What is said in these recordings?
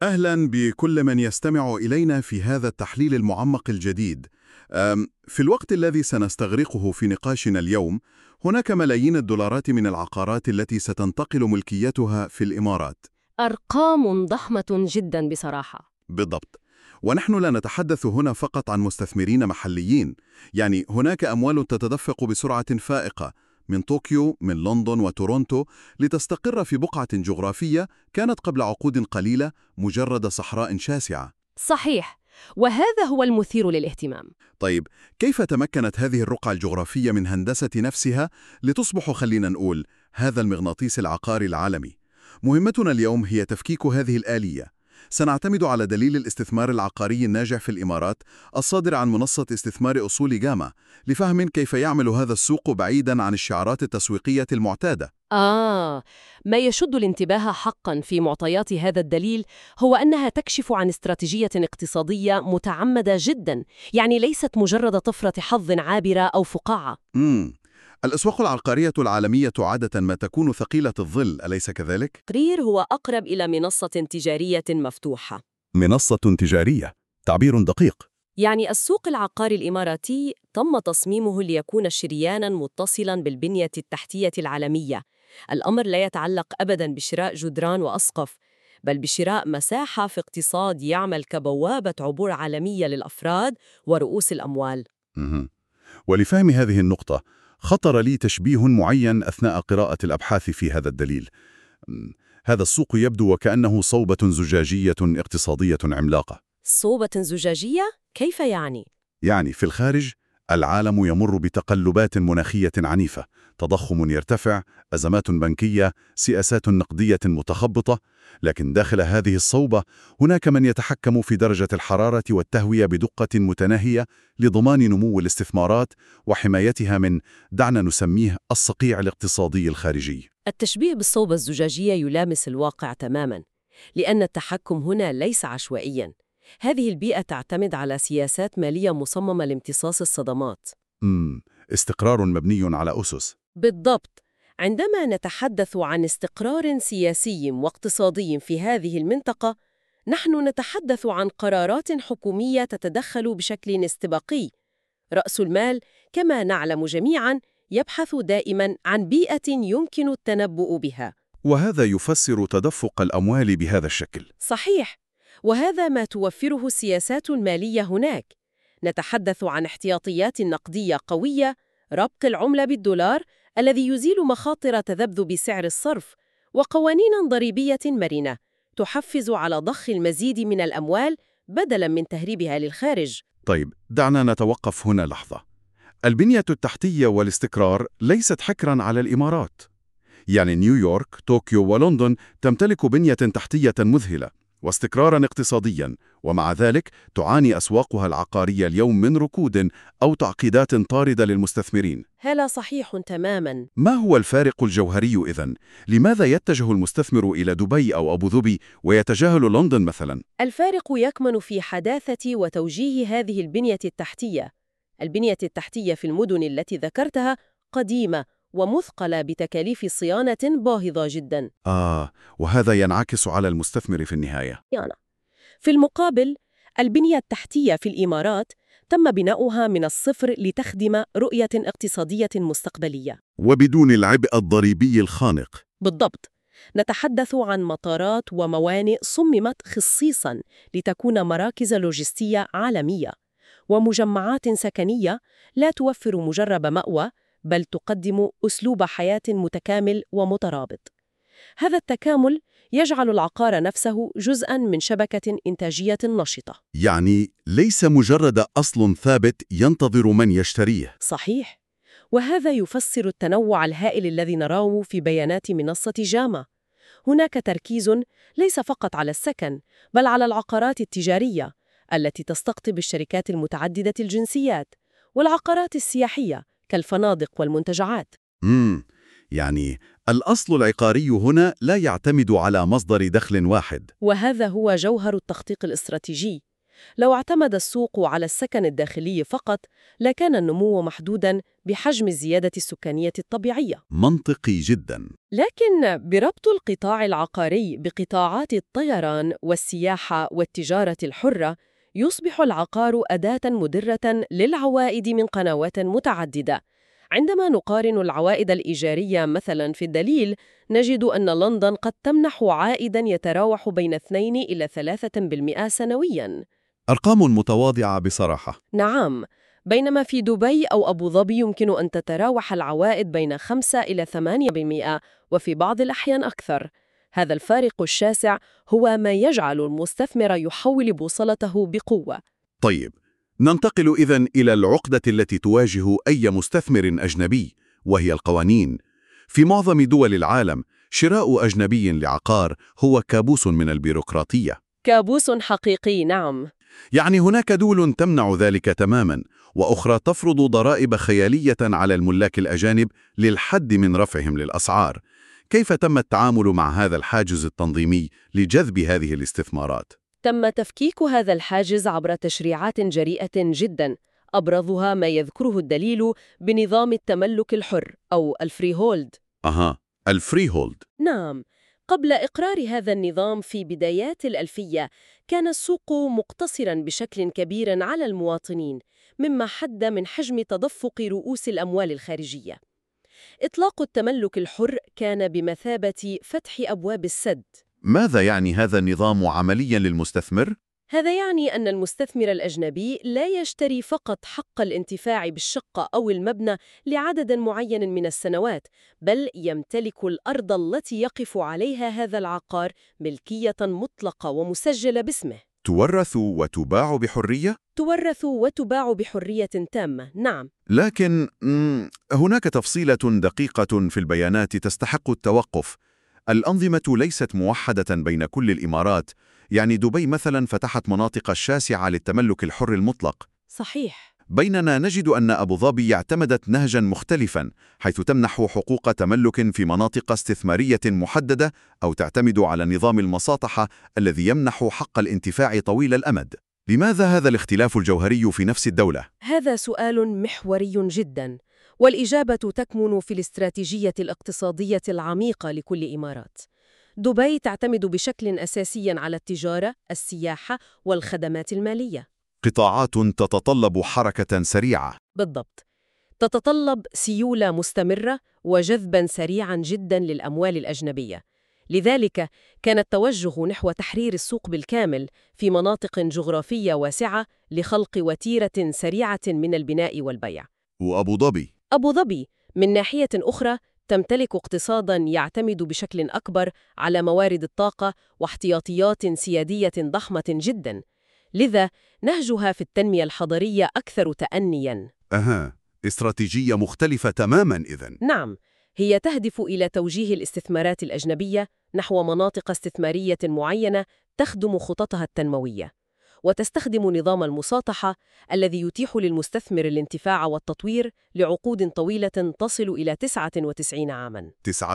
أهلا بكل من يستمع إلينا في هذا التحليل المعمق الجديد. في الوقت الذي سنستغرقه في نقاشنا اليوم، هناك ملايين الدولارات من العقارات التي ستنتقل ملكيتها في الإمارات. أرقام ضخمة جدا بصراحة. بالضبط. ونحن لا نتحدث هنا فقط عن مستثمرين محليين، يعني هناك أموال تتدفق بسرعة فائقة من طوكيو، من لندن وتورونتو، لتستقر في بقعة جغرافية كانت قبل عقود قليلة مجرد صحراء شاسعة. صحيح، وهذا هو المثير للاهتمام. طيب، كيف تمكنت هذه الرقعة الجغرافية من هندسة نفسها لتصبح، خلينا نقول، هذا المغناطيس العقاري العالمي؟ مهمتنا اليوم هي تفكيك هذه الآلية. سنعتمد على دليل الاستثمار العقاري الناجح في الإمارات الصادر عن منصة استثمار أصول جاما، لفهم كيف يعمل هذا السوق بعيداً عن الشعارات التسويقية المعتادة. ما يشد الانتباه حقا في معطيات هذا الدليل هو أنها تكشف عن استراتيجية اقتصادية متعمدة جدا، يعني ليست مجرد طفرة حظ عابرة أو فقاعة. الأسواق العقارية العالمية عادة ما تكون ثقيلة الظل، أليس كذلك؟ التقرير هو أقرب إلى منصة تجارية مفتوحة. منصة تجارية، تعبير دقيق. يعني السوق العقاري الإماراتي تم تصميمه ليكون شرياناً متصلاً بالبنية التحتية العالمية. الأمر لا يتعلق أبداً بشراء جدران وأسقف، بل بشراء مساحة في اقتصاد يعمل كبوابة عبور عالمية للأفراد ورؤوس الأموال. مهم. ولفهم هذه النقطة، خطر لي تشبيه معين أثناء قراءة الأبحاث في هذا الدليل. هذا السوق يبدو وكأنه صوبة زجاجية اقتصادية عملاقة. صوبة زجاجية؟ كيف يعني؟ يعني في الخارج، العالم يمر بتقلبات مناخية عنيفة، تضخم يرتفع، أزمات بنكية، سياسات نقدية متخبطة، لكن داخل هذه الصوبة هناك من يتحكم في درجة الحرارة والتهوية بدقة متناهية لضمان نمو الاستثمارات وحمايتها من، دعنا نسميه، الصقيع الاقتصادي الخارجي. التشبيه بالصوبة الزجاجية يلامس الواقع تماماً، لأن التحكم هنا ليس عشوائياً. هذه البيئة تعتمد على سياسات مالية مصممة لامتصاص الصدمات. استقرار مبني على أسس. بالضبط. عندما نتحدث عن استقرار سياسي واقتصادي في هذه المنطقة، نحن نتحدث عن قرارات حكومية تتدخل بشكل استباقي. رأس المال، كما نعلم جميعاً، يبحث دائماً عن بيئة يمكن التنبؤ بها. وهذا يفسر تدفق الأموال بهذا الشكل. صحيح، وهذا ما توفره السياسات المالية هناك. نتحدث عن احتياطيات نقدية قوية، ربط العملة بالدولار الذي يزيل مخاطر تذبذب سعر الصرف، وقوانين ضريبية مرنة تحفز على ضخ المزيد من الأموال بدلاً من تهريبها للخارج. طيب، دعنا نتوقف هنا لحظة. البنية التحتية والاستقرار ليست حكراً على الإمارات. يعني نيويورك، طوكيو ولندن تمتلك بنية تحتية مذهلة واستقراراً اقتصادياً، ومع ذلك تعاني أسواقها العقارية اليوم من ركود أو تعقيدات طاردة للمستثمرين. هذا صحيح تماماً. ما هو الفارق الجوهري إذن؟ لماذا يتجه المستثمر إلى دبي أو أبو ظبي ويتجاهل لندن مثلاً؟ الفارق يكمن في حداثة وتوجيه هذه البنية التحتية. البنية التحتية في المدن التي ذكرتها قديمة ومثقلة بتكاليف صيانة باهظة جداً. وهذا ينعكس على المستثمر في النهاية. في المقابل، البنية التحتية في الإمارات تم بناؤها من الصفر لتخدم رؤية اقتصادية مستقبلية. وبدون العبء الضريبي الخانق. بالضبط. نتحدث عن مطارات وموانئ صممت خصيصاً لتكون مراكز لوجستية عالمية، ومجمعات سكنية لا توفر مجرد مأوى، بل تقدم أسلوب حياة متكامل ومترابط. هذا التكامل يجعل العقار نفسه جزءاً من شبكة إنتاجية نشطة. يعني ليس مجرد أصل ثابت ينتظر من يشتريه. صحيح، وهذا يفسر التنوع الهائل الذي نراه في بيانات منصة جاما. هناك تركيز ليس فقط على السكن، بل على العقارات التجارية التي تستقطب الشركات المتعددة الجنسيات، والعقارات السياحية كالفنادق والمنتجعات. يعني الأصل العقاري هنا لا يعتمد على مصدر دخل واحد. وهذا هو جوهر التخطيط الاستراتيجي. لو اعتمد السوق على السكن الداخلي فقط، لكان النمو محدوداً بحجم الزيادة السكانية الطبيعية. منطقي جدا. لكن بربط القطاع العقاري بقطاعات الطيران والسياحة والتجارة الحرة، يصبح العقار أداة مدرة للعوائد من قنوات متعددة. عندما نقارن العوائد الإيجارية مثلاً في الدليل، نجد أن لندن قد تمنح عائداً يتراوح بين 2 إلى 3% سنوياً. أرقام متواضعة بصراحة. نعم، بينما في دبي أو أبو ظبي يمكن أن تتراوح العوائد بين 5 إلى 8%، وفي بعض الأحيان أكثر. هذا الفارق الشاسع هو ما يجعل المستثمر يحول بوصلته بقوة. طيب، ننتقل إذن إلى العقدة التي تواجه أي مستثمر أجنبي، وهي القوانين. في معظم دول العالم، شراء أجنبي لعقار هو كابوس من البيروقراطية. كابوس حقيقي، نعم. يعني هناك دول تمنع ذلك تماماً، وأخرى تفرض ضرائب خيالية على الملاك الأجانب للحد من رفعهم للأسعار. كيف تم التعامل مع هذا الحاجز التنظيمي لجذب هذه الاستثمارات؟ تم تفكيك هذا الحاجز عبر تشريعات جريئة جداً، أبرزها ما يذكره الدليل بنظام التملك الحر أو الفري هولد. الفري هولد. نعم، قبل إقرار هذا النظام في بدايات الألفية، كان السوق مقتصراً بشكل كبير على المواطنين، مما حد من حجم تدفق رؤوس الأموال الخارجية. إطلاق التملك الحر كان بمثابة فتح أبواب السد. ماذا يعني هذا النظام عملياً للمستثمر؟ هذا يعني أن المستثمر الأجنبي لا يشتري فقط حق الانتفاع بالشقة أو المبنى لعدد معين من السنوات، بل يمتلك الأرض التي يقف عليها هذا العقار ملكية مطلقة ومسجلة باسمه. تورث وتباع بحرية؟ تورث وتباع بحرية تامة، نعم. لكن هناك تفصيلة دقيقة في البيانات تستحق التوقف. الأنظمة ليست موحدة بين كل الإمارات، يعني دبي مثلا فتحت مناطق شاسعة للتملك الحر المطلق. صحيح. بيننا نجد أن أبو ظبي اعتمدت نهجا مختلفا، حيث تمنح حقوق تملك في مناطق استثمارية محددة أو تعتمد على نظام المساطحة الذي يمنح حق الانتفاع طويل الأمد. لماذا هذا الاختلاف الجوهري في نفس الدولة؟ هذا سؤال محوري جداً، والإجابة تكمن في الاستراتيجية الاقتصادية العميقة لكل إمارات. دبي تعتمد بشكل أساسي على التجارة، السياحة والخدمات المالية. قطاعات تتطلب حركة سريعة. بالضبط، تتطلب سيولة مستمرة وجذباً سريعاً جداً للأموال الأجنبية. لذلك كان التوجه نحو تحرير السوق بالكامل في مناطق جغرافية واسعة لخلق وتيرة سريعة من البناء والبيع. وأبو ظبي؟ أبو ظبي من ناحية أخرى تمتلك اقتصاداً يعتمد بشكل أكبر على موارد الطاقة واحتياطيات سيادية ضخمة جداً، لذا نهجها في التنمية الحضرية أكثر تأنياً. استراتيجية مختلفة تماماً إذن. نعم، هي تهدف إلى توجيه الاستثمارات الأجنبية نحو مناطق استثمارية معينة تخدم خططها التنموية، وتستخدم نظام المساطحة الذي يتيح للمستثمر الانتفاع والتطوير لعقود طويلة تصل إلى 99 عاماً.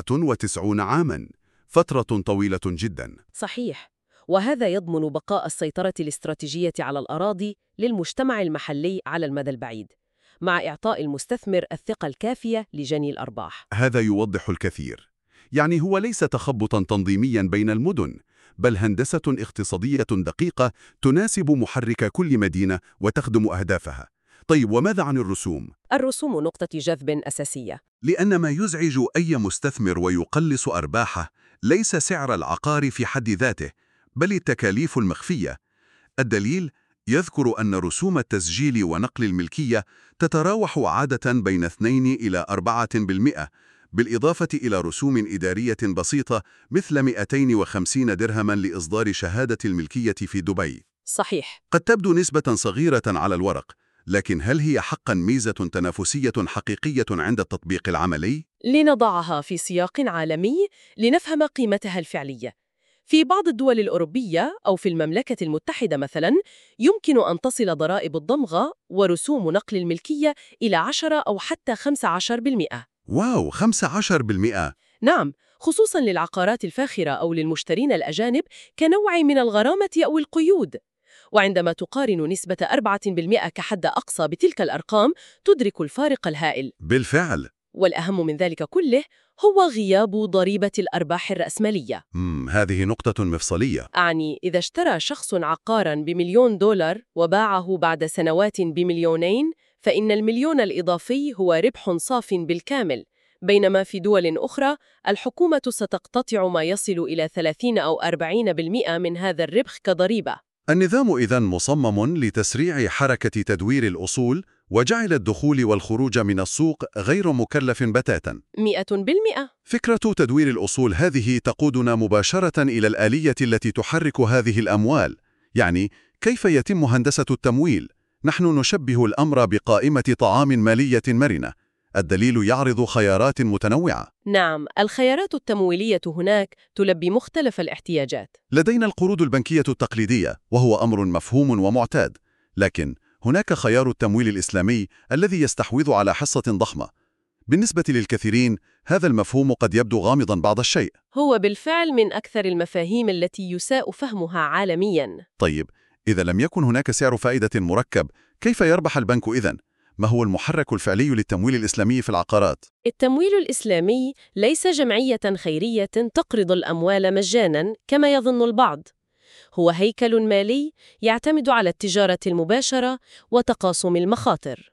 99 عاماً، فترة طويلة جداً. صحيح، وهذا يضمن بقاء السيطرة الاستراتيجية على الأراضي للمجتمع المحلي على المدى البعيد، مع إعطاء المستثمر الثقة الكافية لجني الأرباح. هذا يوضح الكثير. يعني هو ليس تخبطاً تنظيمياً بين المدن، بل هندسة اقتصادية دقيقة تناسب محرك كل مدينة وتخدم أهدافها. طيب، وماذا عن الرسوم؟ الرسوم نقطة جذب أساسية، لأن ما يزعج أي مستثمر ويقلص أرباحه ليس سعر العقار في حد ذاته، بل التكاليف المخفية. الدليل يذكر أن رسوم التسجيل ونقل الملكية تتراوح عادة بين 2 إلى 4%، بالإضافة إلى رسوم إدارية بسيطة مثل 250 درهماً لإصدار شهادة الملكية في دبي. صحيح. قد تبدو نسبة صغيرة على الورق، لكن هل هي حقاً ميزة تنافسية حقيقية عند التطبيق العملي؟ لنضعها في سياق عالمي لنفهم قيمتها الفعلية. في بعض الدول الأوروبية أو في المملكة المتحدة مثلاً، يمكن أن تصل ضرائب الضمغة ورسوم نقل الملكية إلى 10 أو حتى 15%. واو، 15%! نعم، خصوصاً للعقارات الفاخرة أو للمشترين الأجانب كنوع من الغرامة أو القيود. وعندما تقارن نسبة 4% كحد أقصى بتلك الأرقام تدرك الفارق الهائل. بالفعل. والأهم من ذلك كله هو غياب ضريبة الأرباح الرأسمالية. هذه نقطة مفصلية. أعني إذا اشترى شخص عقاراً ب1,000,000 وباعه بعد سنوات ب2,000,000 فإن المليون الإضافي هو ربح صاف بالكامل، بينما في دول أخرى الحكومة ستقتطع ما يصل إلى 30 أو 40% من هذا الربح كضريبة. النظام إذن مصمم لتسريع حركة تدوير الأصول وجعل الدخول والخروج من السوق غير مكلف بتاتا. 100%. فكرة تدوير الأصول هذه تقودنا مباشرة إلى الآلية التي تحرك هذه الأموال، يعني كيف يتم هندسة التمويل. نحن نشبه الأمر بقائمة طعام مالية مرنة. الدليل يعرض خيارات متنوعة. نعم، الخيارات التمويلية هناك تلبي مختلف الاحتياجات. لدينا القروض البنكية التقليدية وهو أمر مفهوم ومعتاد، لكن هناك خيار التمويل الإسلامي الذي يستحوذ على حصة ضخمة. بالنسبة للكثيرين هذا المفهوم قد يبدو غامضاً بعض الشيء. هو بالفعل من أكثر المفاهيم التي يساء فهمها عالمياً. طيب، إذا لم يكن هناك سعر فائدة مركب، كيف يربح البنك إذن؟ ما هو المحرك الفعلي للتمويل الإسلامي في العقارات؟ التمويل الإسلامي ليس جمعية خيرية تقرض الأموال مجاناً كما يظن البعض. هو هيكل مالي يعتمد على التجارة المباشرة وتقاسم المخاطر.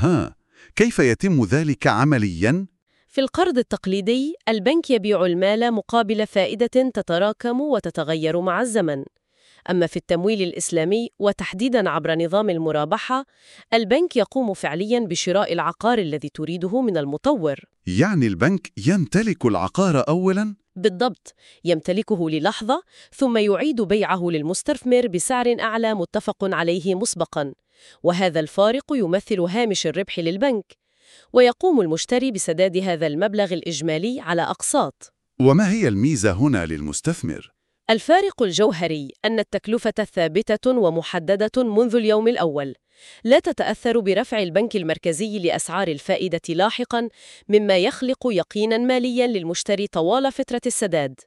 كيف يتم ذلك عملياً؟ في القرض التقليدي، البنك يبيع المال مقابل فائدة تتراكم وتتغير مع الزمن. أما في التمويل الإسلامي وتحديداً عبر نظام المرابحة، البنك يقوم فعلياً بشراء العقار الذي تريده من المطور. يعني البنك يمتلك العقار أولاً؟ بالضبط، يمتلكه للحظة ثم يعيد بيعه للمستثمر بسعر أعلى متفق عليه مسبقاً، وهذا الفارق يمثل هامش الربح للبنك، ويقوم المشتري بسداد هذا المبلغ الإجمالي على أقساط. وما هي الميزة هنا للمستثمر؟ الفارق الجوهري أن التكلفة ثابتة ومحددة منذ اليوم الأول، لا تتأثر برفع البنك المركزي لأسعار الفائدة لاحقاً، مما يخلق يقيناً مالياً للمشتري طوال فترة السداد.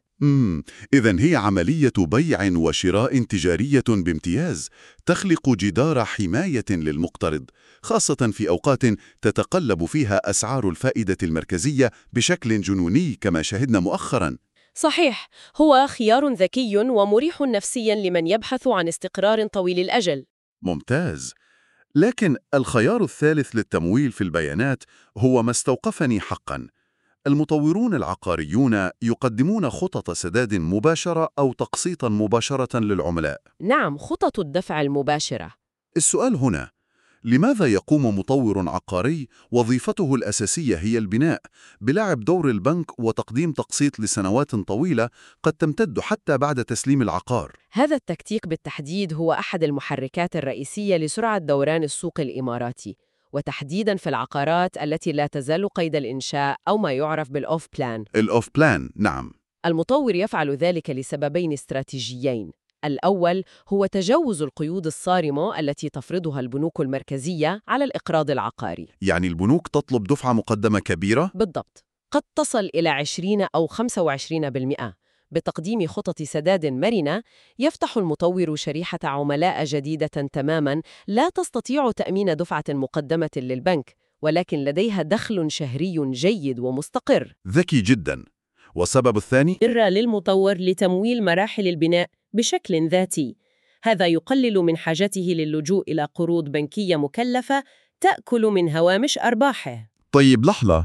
إذن هي عملية بيع وشراء تجارية بامتياز، تخلق جدار حماية للمقترض، خاصة في أوقات تتقلب فيها أسعار الفائدة المركزية بشكل جنوني كما شهدنا مؤخراً. صحيح، هو خيار ذكي ومريح نفسياً لمن يبحث عن استقرار طويل الأجل. ممتاز. لكن الخيار الثالث للتمويل في البيانات هو ما استوقفني حقاً. المطورون العقاريون يقدمون خطط سداد مباشرة أو تقسيطاً مباشرة للعملاء. نعم، خطط الدفع المباشرة. السؤال هنا، لماذا يقوم مطور عقاري وظيفته الأساسية هي البناء بلعب دور البنك وتقديم تقسيط لسنوات طويلة قد تمتد حتى بعد تسليم العقار؟ هذا التكتيك بالتحديد هو أحد المحركات الرئيسية لسرعة دوران السوق الإماراتي، وتحديداً في العقارات التي لا تزال قيد الإنشاء أو ما يعرف بالأوف بلان. الأوف بلان، نعم. المطور يفعل ذلك لسببين استراتيجيين. الأول هو تجاوز القيود الصارمة التي تفرضها البنوك المركزية على الإقراض العقاري. يعني البنوك تطلب دفعة مقدمة كبيرة؟ بالضبط، قد تصل إلى 20 أو 25%. بتقديم خطط سداد مرنة، يفتح المطور شريحة عملاء جديدة تماماً لا تستطيع تأمين دفعة مقدمة للبنك، ولكن لديها دخل شهري جيد ومستقر. ذكي جداً. والسبب الثاني؟ للمطور لتمويل مراحل البناء بشكل ذاتي. هذا يقلل من حاجته للجوء إلى قروض بنكية مكلفة تأكل من هوامش أرباحه. طيب لحظة،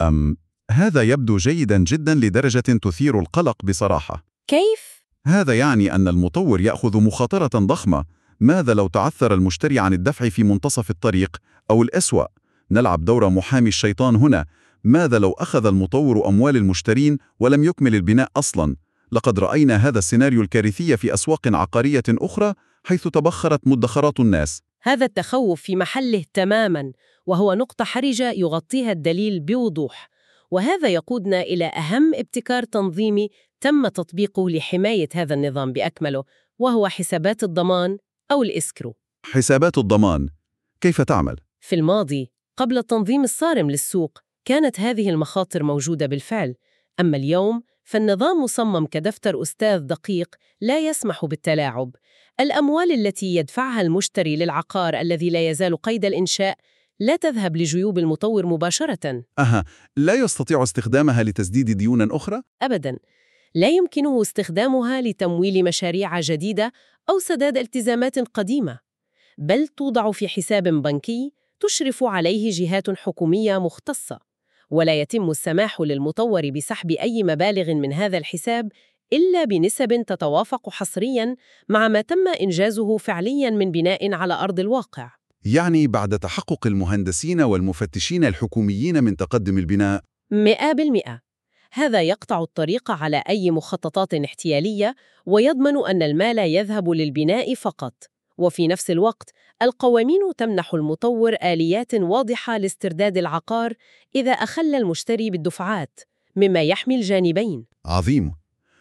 هذا يبدو جيداً جداً لدرجة تثير القلق بصراحة. كيف؟ هذا يعني أن المطور يأخذ مخاطرة ضخمة. ماذا لو تعثر المشتري عن الدفع في منتصف الطريق؟ أو الأسوأ، نلعب دور محامي الشيطان هنا. ماذا لو أخذ المطور أموال المشترين ولم يكمل البناء أصلاً؟ لقد رأينا هذا السيناريو الكارثي في أسواق عقارية أخرى حيث تبخرت مدخرات الناس. هذا التخوف في محله تماماً، وهو نقطة حرجة يغطيها الدليل بوضوح. وهذا يقودنا إلى أهم ابتكار تنظيمي تم تطبيقه لحماية هذا النظام بأكمله، وهو حسابات الضمان أو الإسكرو. حسابات الضمان كيف تعمل؟ في الماضي، قبل التنظيم الصارم للسوق، كانت هذه المخاطر موجودة بالفعل. أما اليوم، فالنظام مصمم كدفتر أستاذ دقيق لا يسمح بالتلاعب. الأموال التي يدفعها المشتري للعقار الذي لا يزال قيد الإنشاء لا تذهب لجيوب المطور مباشرة. لا يستطيع استخدامها لتسديد ديون أخرى؟ أبداً، لا يمكنه استخدامها لتمويل مشاريع جديدة أو سداد التزامات قديمة، بل توضع في حساب بنكي تشرف عليه جهات حكومية مختصة، ولا يتم السماح للمطور بسحب أي مبالغ من هذا الحساب إلا بنسب تتوافق حصرياً مع ما تم إنجازه فعلياً من بناء على أرض الواقع. يعني بعد تحقق المهندسين والمفتشين الحكوميين من تقدم البناء؟ 100%. هذا يقطع الطريق على أي مخططات احتيالية ويضمن أن المال يذهب للبناء فقط. وفي نفس الوقت، القوانين تمنح المطور آليات واضحة لاسترداد العقار إذا أخل المشتري بالدفعات، مما يحمي الجانبين. عظيم.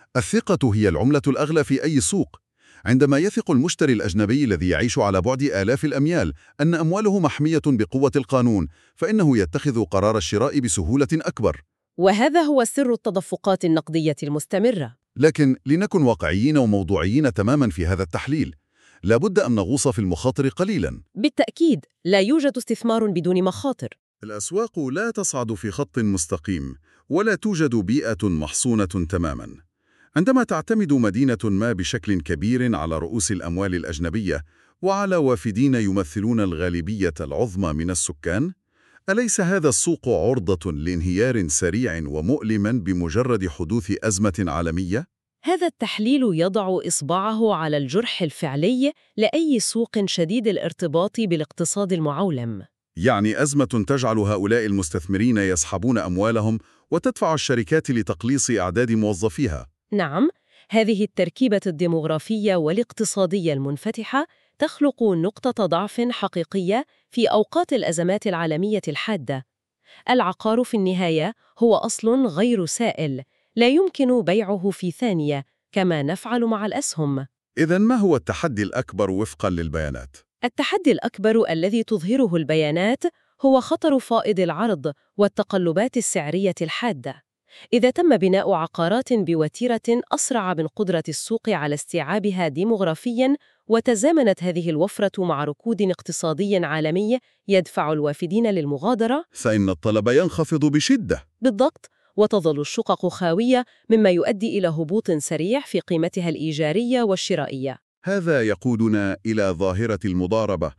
الثقة هي العملة الأغلى في أي سوق. عندما يثق المشتري الأجنبي الذي يعيش على بعد آلاف الأميال أن أمواله محمية بقوة القانون، فإنه يتخذ قرار الشراء بسهولة أكبر. وهذا هو سر التدفقات النقدية المستمرة. لكن لنكن واقعيين وموضوعيين تماما في هذا التحليل. لابد أن نغوص في المخاطر قليلا. بالتأكيد، لا يوجد استثمار بدون مخاطر. الأسواق لا تصعد في خط مستقيم، ولا توجد بيئة محصونة تماما. عندما تعتمد مدينة ما بشكل كبير على رؤوس الأموال الأجنبية وعلى وافدين يمثلون الغالبية العظمى من السكان، أليس هذا السوق عرضة لانهيار سريع ومؤلم بمجرد حدوث أزمة عالمية؟ هذا التحليل يضع إصبعه على الجرح الفعلي لأي سوق شديد الارتباط بالاقتصاد المعولم. يعني أزمة تجعل هؤلاء المستثمرين يسحبون أموالهم وتدفع الشركات لتقليص أعداد موظفيها. نعم، هذه التركيبة الديموغرافية والاقتصادية المنفتحة تخلق نقطة ضعف حقيقية في أوقات الأزمات العالمية الحادة. العقار في النهاية هو أصل غير سائل، لا يمكن بيعه في ثانية كما نفعل مع الأسهم. إذن ما هو التحدي الأكبر وفقاً للبيانات؟ التحدي الأكبر الذي تظهره البيانات هو خطر فائض العرض والتقلبات السعرية الحادة. إذا تم بناء عقارات بوتيرة أسرع من قدرة السوق على استيعابها ديموغرافياً، وتزامنت هذه الوفرة مع ركود اقتصادي عالمي يدفع الوافدين للمغادرة، فإن الطلب ينخفض بشدة. بالضبط، وتظل الشقق خاوية، مما يؤدي إلى هبوط سريع في قيمتها الإيجارية والشرائية. هذا يقودنا إلى ظاهرة المضاربة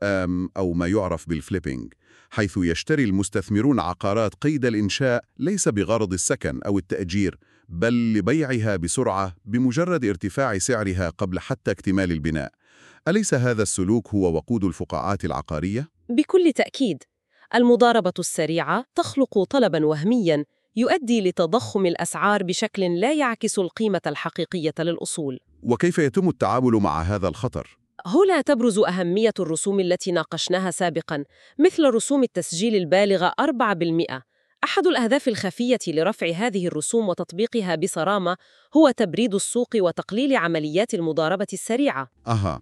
أو ما يعرف بالفليبينج، حيث يشتري المستثمرون عقارات قيد الإنشاء ليس بغرض السكن أو التأجير، بل لبيعها بسرعة بمجرد ارتفاع سعرها قبل حتى اكتمال البناء. أليس هذا السلوك هو وقود الفقاعات العقارية؟ بكل تأكيد، المضاربة السريعة تخلق طلباً وهمياً يؤدي لتضخم الأسعار بشكل لا يعكس القيمة الحقيقية للأصول. وكيف يتم التعامل مع هذا الخطر؟ هنا تبرز أهمية الرسوم التي ناقشناها سابقاً، مثل رسوم التسجيل البالغة 4%. أحد الأهداف الخفية لرفع هذه الرسوم وتطبيقها بصرامة هو تبريد السوق وتقليل عمليات المضاربة السريعة.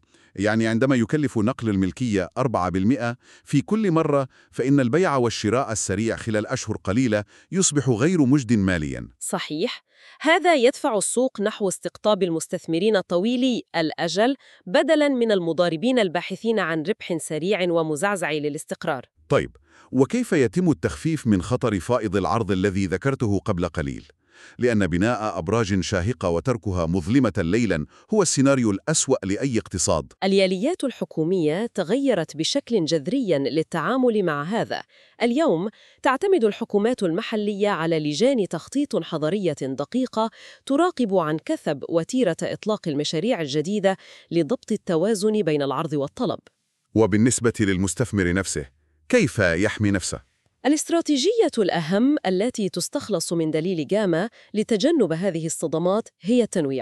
يعني عندما يكلف نقل الملكية 4% في كل مرة، فإن البيع والشراء السريع خلال أشهر قليلة يصبح غير مجد مالياً. صحيح، هذا يدفع السوق نحو استقطاب المستثمرين طويلي الأجل بدلاً من المضاربين الباحثين عن ربح سريع ومزعزع للاستقرار. طيب، وكيف يتم التخفيف من خطر فائض العرض الذي ذكرته قبل قليل؟ لأن بناء أبراج شاهقة وتركها مظلمة ليلاً هو السيناريو الأسوأ لأي اقتصاد. الآليات الحكومية تغيرت بشكل جذري للتعامل مع هذا. اليوم تعتمد الحكومات المحلية على لجان تخطيط حضرية دقيقة تراقب عن كثب وتيرة إطلاق المشاريع الجديدة لضبط التوازن بين العرض والطلب. وبالنسبة للمستثمر نفسه، كيف يحمي نفسه؟ الاستراتيجية الأهم التي تستخلص من دليل جاما لتجنب هذه الصدمات هي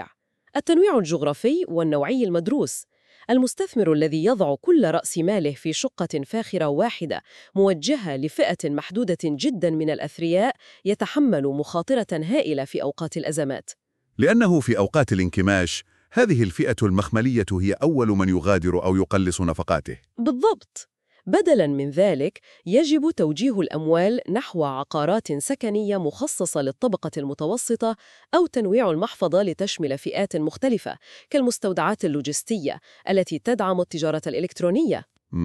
التنويع الجغرافي والنوعي المدروس. المستثمر الذي يضع كل رأس ماله في شقة فاخرة واحدة موجهة لفئة محدودة جدا من الأثرياء يتحمل مخاطرة هائلة في أوقات الأزمات. لأنه في أوقات الانكماش هذه الفئة المخملية هي أول من يغادر أو يقلص نفقاته. بالضبط. بدلاً من ذلك، يجب توجيه الأموال نحو عقارات سكنية مخصصة للطبقة المتوسطة أو تنويع المحفظة لتشمل فئات مختلفة كالمستودعات اللوجستية التي تدعم التجارة الإلكترونية.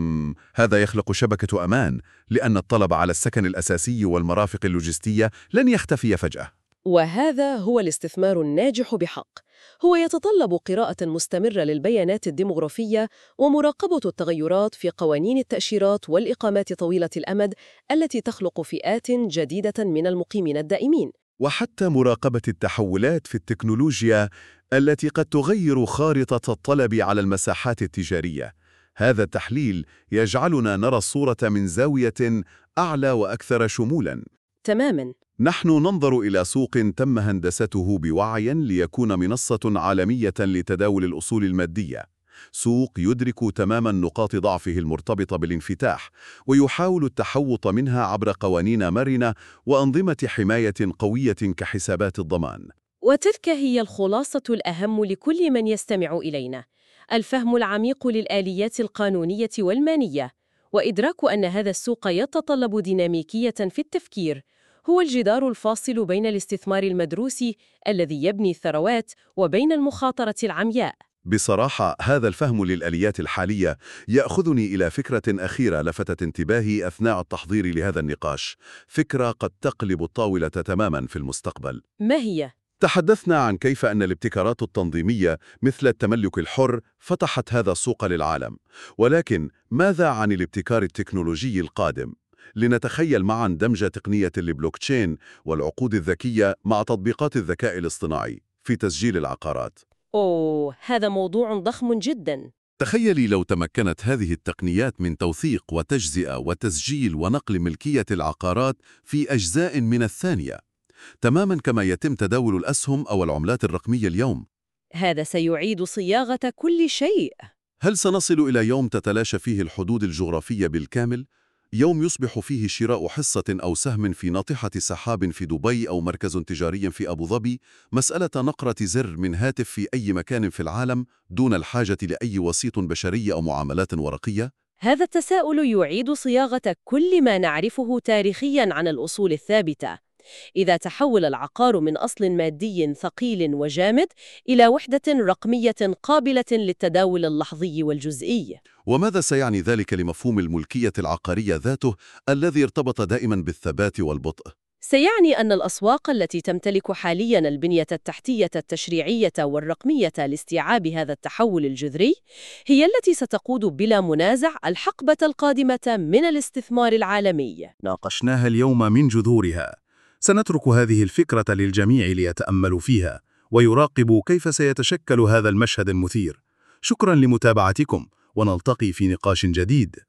هذا يخلق شبكة أمان، لأن الطلب على السكن الأساسي والمرافق اللوجستية لن يختفي فجأة. وهذا هو الاستثمار الناجح بحق. هو يتطلب قراءة مستمرة للبيانات الديموغرافية ومراقبة التغيرات في قوانين التأشيرات والإقامات طويلة الأمد التي تخلق فئات جديدة من المقيمين الدائمين. وحتى مراقبة التحولات في التكنولوجيا التي قد تغير خارطة الطلب على المساحات التجارية. هذا التحليل يجعلنا نرى الصورة من زاوية أعلى وأكثر شمولاً. تماماً. نحن ننظر إلى سوق تم هندسته بوعي ليكون منصة عالمية لتداول الأصول المادية. سوق يدرك تماماً نقاط ضعفه المرتبطة بالانفتاح، ويحاول التحوط منها عبر قوانين مرنة وأنظمة حماية قوية كحسابات الضمان. وتلك هي الخلاصة الأهم لكل من يستمع إلينا: الفهم العميق للآليات القانونية والمالية، وإدراك أن هذا السوق يتطلب ديناميكية في التفكير. هو الجدار الفاصل بين الاستثمار المدروس الذي يبني الثروات وبين المخاطرة العمياء. بصراحة هذا الفهم للآليات الحالية يأخذني إلى فكرة أخيرة لفتت انتباهي أثناء التحضير لهذا النقاش، فكرة قد تقلب الطاولة تماماً في المستقبل. ما هي؟ تحدثنا عن كيف أن الابتكارات التنظيمية مثل التملك الحر فتحت هذا السوق للعالم، ولكن ماذا عن الابتكار التكنولوجي القادم؟ لنتخيل معاً دمج تقنية البلوكتشين والعقود الذكية مع تطبيقات الذكاء الاصطناعي في تسجيل العقارات. أوه، هذا موضوع ضخم جداً. تخيلي لو تمكنت هذه التقنيات من توثيق وتجزئة وتسجيل ونقل ملكية العقارات في أجزاء من الثانية، تماماً كما يتم تداول الأسهم أو العملات الرقمية اليوم. هذا سيعيد صياغة كل شيء. هل سنصل إلى يوم تتلاشى فيه الحدود الجغرافية بالكامل؟ يوم يصبح فيه شراء حصة أو سهم في ناطحة سحاب في دبي أو مركز تجاري في أبو ظبي مسألة نقرة زر من هاتف في أي مكان في العالم دون الحاجة لأي وسيط بشري أو معاملات ورقية؟ هذا التساؤل يعيد صياغة كل ما نعرفه تاريخياً عن الأصول الثابتة. إذا تحول العقار من أصل مادي ثقيل وجامد إلى وحدة رقمية قابلة للتداول اللحظي والجزئي. وماذا سيعني ذلك لمفهوم الملكية العقارية ذاته الذي ارتبط دائما بالثبات والبطء؟ سيعني أن الأسواق التي تمتلك حالياً البنية التحتية التشريعية والرقمية لاستيعاب هذا التحول الجذري هي التي ستقود بلا منازع الحقبة القادمة من الاستثمار العالمي. ناقشناها اليوم من جذورها. سنترك هذه الفكرة للجميع ليتأملوا فيها ويراقبوا كيف سيتشكل هذا المشهد المثير. شكراً لمتابعتكم، ونلتقي في نقاش جديد.